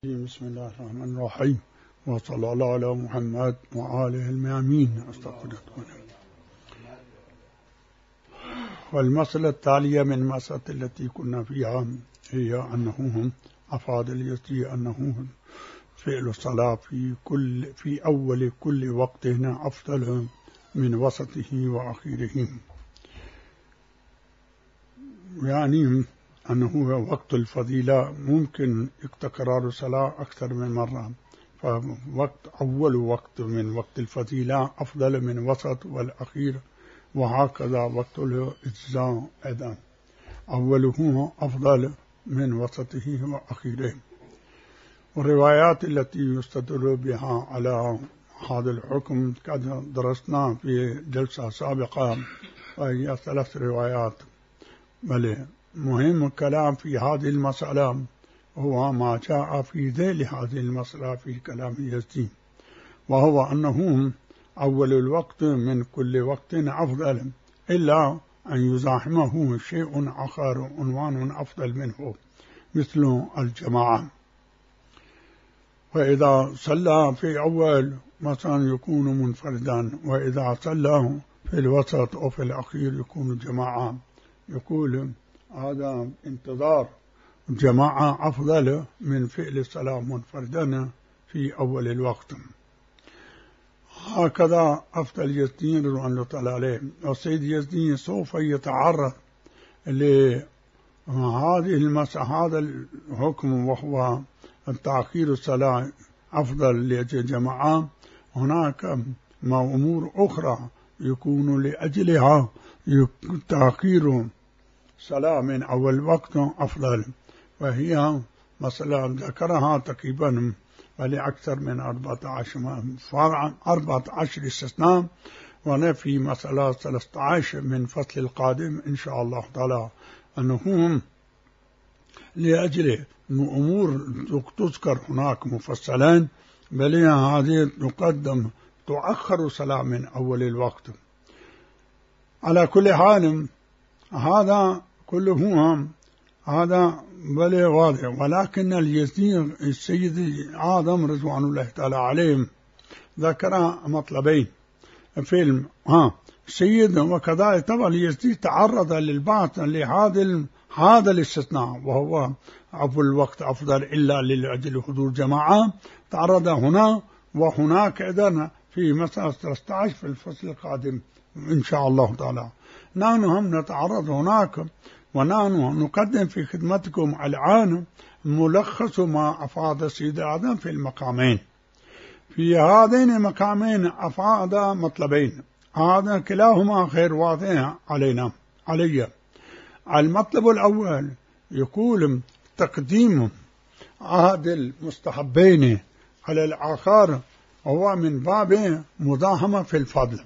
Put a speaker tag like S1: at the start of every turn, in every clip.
S1: بسم الله الرحمن الرحيم، وصلى الله على محمد وآله الميامين. أستغفركم. والمسألة التالية من المسألة التي كنا فيها هي أنه أفاد اليزدي أنه فعل الصلاة في أول كل وقت أفضل من وسطه وأخيره، يعني أنه وقت الفضيلة ممكن تكرار الصلاة أكثر من مرة، أول وقت من وقت الفضيلة أفضل من وسط والأخير، وهكذا وقت الإجزاء أيضا أوله أفضل من وسطه وأخيره. والروايات التي يستدل بها على هذا الحكم قد درسنا في جلسة سابقة، وهي 3 روايات. بل مهم الكلام في هذه المسألة هو ما جاء في ذيل هذه المسألة في كلام يزدي، وهو أنه أول الوقت من كل وقت أفضل، إلا أن يزاحمه شيء آخر عنوان أفضل منه مثل الجماعة. وإذا صلى في أول مثلا يكون منفردا، وإذا صلى في الوسط أو في الأخير يكون جماعة. يقول هذا انتظار جماعة أفضل من فعل الصلاة منفردا في أول الوقت. هكذا أفضل يزدي رضوان الله تعالى عليه. والسيد يزدي سوف يتعرض لهذا هذا الحكم، وهو تأخير الصلاة أفضل لجماعة. هناك أمور أخرى يكون لأجلها تأخير صلاة من أول وقت أفضل، وهي مثلا ذكرها تقريبا ولأكثر من 14 استثناء، ونفي مسألة 13 من فصل القادم إن شاء الله تعالى، أنهم لأجل أمور تذكر هناك مفصلا، بل هذه تؤخر صلاة من أول الوقت. على كل حال هذا كله هذا بل واضح، ولكن اليزدي السيد آدم رضوان الله تعالى عليهم ذكر مطلبين في السيد، وكذلك طبعا اليزدي تعرض للبعث هذا الاستثناء، وهو أول الوقت أفضل إلا لأجل حضور جماعة، تعرض هنا وهناك أيضا في مسألة 13 في الفصل القادم إن شاء الله تعالى. نحن هم نتعرض هناك، ونحن نقدم في خدمتكم الآن ملخص ما أفاد السيد آدم في المقامين. في هذين المقامين أفاد مطلبين، هذا كلاهما غير واضح علي. المطلب الأول يقول تقديم أحد المستحبين على الآخر، هو من باب مداهمة في الفضل.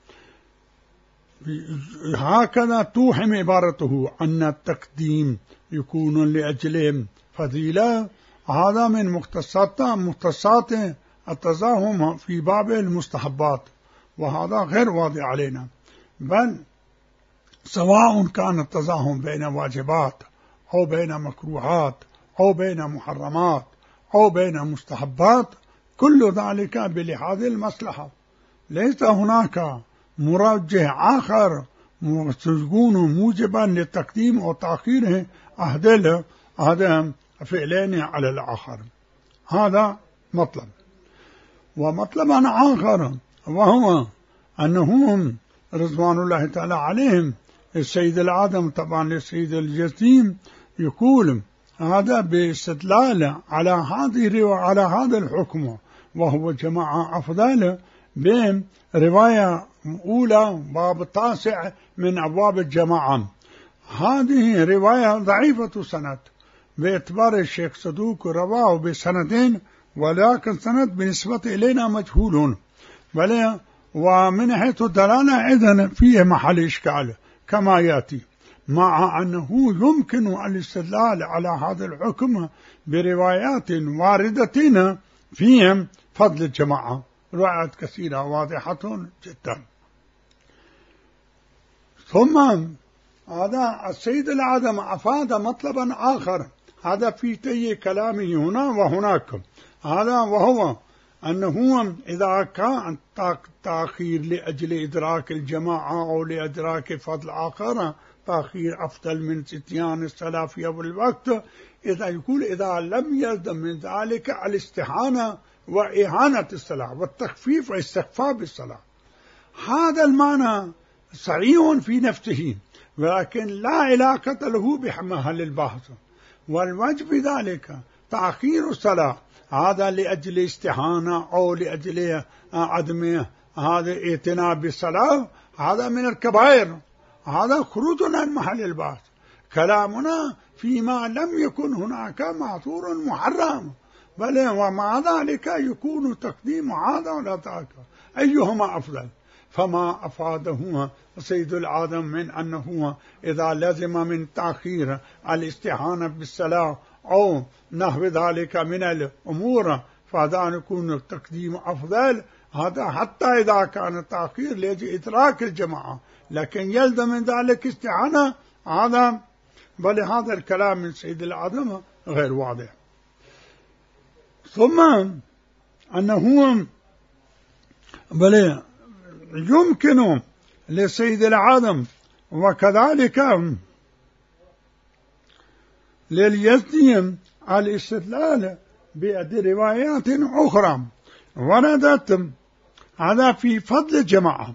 S1: هكذا توهم عبارته أن التقديم يكون لأجل فضيلة، هذا من مختصات التزاهم في باب المستحبات، وهذا غير واضح علينا. بل سواء كان التزاهم بين واجبات أو بين مكروهات أو بين محرمات أو بين مستحبات، كل ذلك بلحاظ المصلحة، ليس هناك مرجح آخر يكون موجبا للتقديم أو تأخيره أحد فعلين على الآخر. هذا مطلب. ومطلبا آخر وهو أنهم رضوان الله تعالى عليهم السيد الآدم طبعا للسيد اليزدي يقول هذا باستدلال على هذا الحكم، وهو جماعة أفضل، برواية أولى باب 9 من أبواب الجماعة. هذه رواية ضعيفة سند باعتبار الشيخ صدوق رواه بسندين، ولكن سند بالنسبة إلينا مجهول، ومن حيث الدلالة إذن فيه محل إشكال كما يأتي، مع أنه يمكن الاستدلال على هذا الحكم بروايات واردة فيهم فضل الجماعة، روايات كثيرة واضحة جدا. ثم هذا السيد الآدم أفاد مطلبا آخر، هذا في تي كلامه هنا وهناك. هذا وهو أنه إذا كان تأخير لأجل إدراك الجماعة أو لإدراك فضل آخر، تأخير أفضل من اتيان الصلاة في أول الوقت. إذا يقول إذا لم يلزم من ذلك الاستهانة وإهانة الصلاة والتخفيف والاستخفاف بالصلاة، هذا المعنى صحيح في نفسه، ولكن لا علاقة له بمحل البحث. والوجه في ذلك تأخير الصلاة هذا لأجل استهانة أو لأجل عدم هذا اعتناء بالصلاة، هذا من الكبائر، هذا خروج عن محل البحث. كلامنا فيما لم يكن هناك معذور محرم، بل ومع ذلك يكون تقديم هذا ولا ذاك، أيهما أفضل؟ فما أفاده سيد العالم من أنه إذا لزم من تأخير الاستهانة بالصلاة أو نحو ذلك من الأمور فهذا يكون التقديم أفضل. هذا حتى إذا كان التأخير لأجل إدراك الجماعة، لكن يلزم من ذلك استهانة، هذا بل هذا الكلام من سيد العالم غير واضح. ثم أنه بل يمكن لسيد العالم وكذلك لليزدي الاستدلال بروايات أخرى وردت هذا في فضل الجماعة،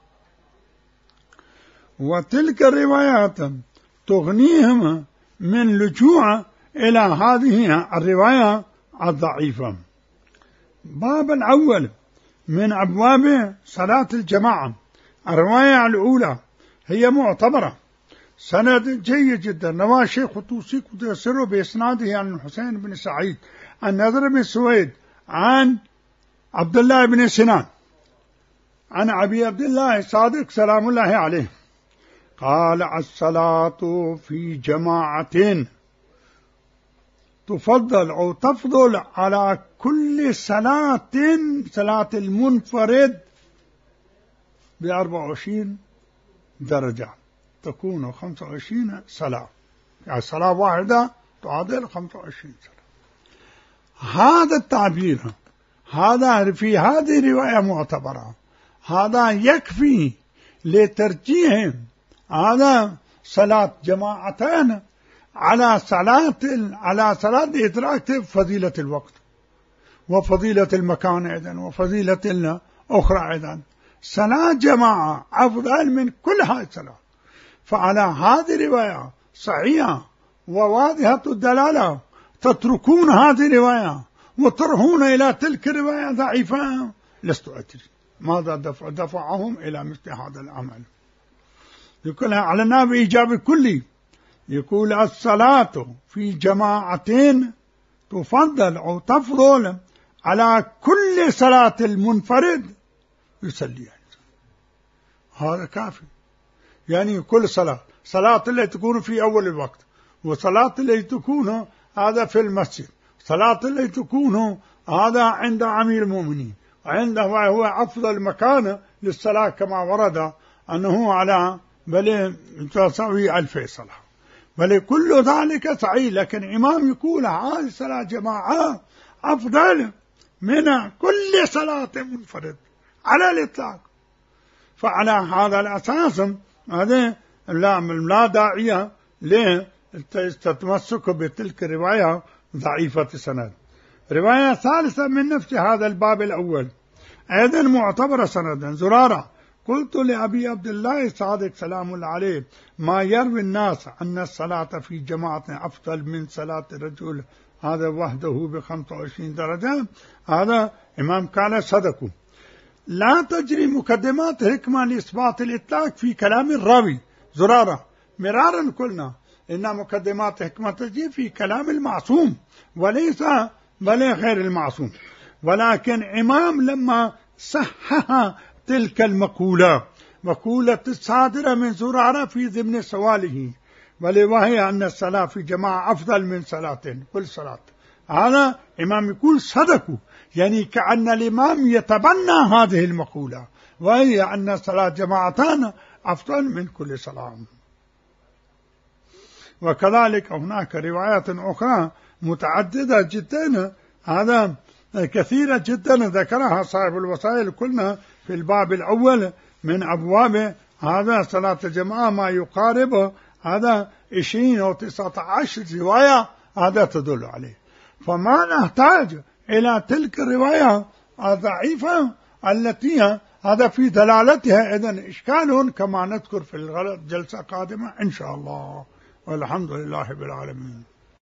S1: وتلك الروايات تغنيهم من لجوء إلى هذه الرواية الضعيفة. باب الأول من أبواب صلاة الجماعة، الرواية الأولى هي معتبرة، سند جيد جدا، رواه الشيخ الطوسي وتيسره بإسناده عن الحسين بن سعيد عن نضر بن سويد عن عبد الله بن سنان عن أبي عبد الله صادق سلام الله عليه قال: الصلاة في جماعة تفضل أو تفضل على كل صلاة المنفرد ب24 درجة، تكون 25 صلاة، يعني صلاة واحدة تعادل 25 صلاة. هذا التعبير هذا في هذه الرواية معتبرة، هذا يكفي لترجيح هذا صلاة جماعتين على صلاة إدراك فضيلة الوقت وفضيلة المكان أيضا وفضيلة الأخرى أيضا. صلاة جماعة أفضل من كل هذه الصلاة. فعلى هذه الرواية صحيحة وواضحة الدلالة تتركون هذه الرواية وترهون إلى تلك الرواية ضعيفة، لست أدري ماذا دفعهم إلى مثل هذا العمل. يقول على بإيجاب كلي، يقول الصلاة في جماعتين تفضل أو تفضل على كل صلاة المنفرد يصلي، هذا كافي. يعني كل صلاة اللي تكون في أول الوقت، وصلاة اللي تكون هذا في المسجد، صلاة اللي تكون هذا عند أمير المؤمنين، عنده هو أفضل مكان للصلاة كما ورد أنه على بل تساوي 1000 صلاة، بل كل ذلك صحيح. لكن إمام يقول هذه صلاة جماعة أفضل من كل صلاة منفرد على الإطلاق. فعلى هذا الأساس هذا لا داعي للتمسك بتلك الرواية ضعيفة السند. رواية ثالثة من نفس هذا الباب الأول أيضا معتبرة سندا، زرارة: قلت لأبي عبد الله صادق سلام الله عليه: ما يروي الناس أن الصلاة في جماعة أفضل من صلاة الرجل هذا وحده ب25 درجة. هذا إمام قال صدقوا. لا تجري مقدمات حكمة لإثبات الإطلاق في كلام الراوي. زرارة مرارا قلنا إن مقدمات حكمة تجري في كلام المعصوم وليس بل غير المعصوم، ولكن إمام لما صحح تلك المقولة، مقولة الصادرة من زرارة في ضمن سواله، وهي أن الصلاة في جماعة أفضل من صلاتين كل صلاة، هذا إمام يقول صدقوا، يعني كأن الإمام يتبنى هذه المقولة، وهي أن صلاة جماعتان أفضل من كل صلاة. وكذلك هناك روايات أخرى متعددة جدا، هذا كثيرة جدا ذكرها صاحب الوسائل، كلنا في الباب الأول من أبواب هذا صلاة الجماعة ما يقارب هذا 20 أو 19 رواية هذا تدل عليه. فما نحتاج إلى تلك الرواية الضعيفة التي هذا في دلالتها إذن إشكال، كما نذكر في الجلسة القادمة إن شاء الله. والحمد لله رب العالمين.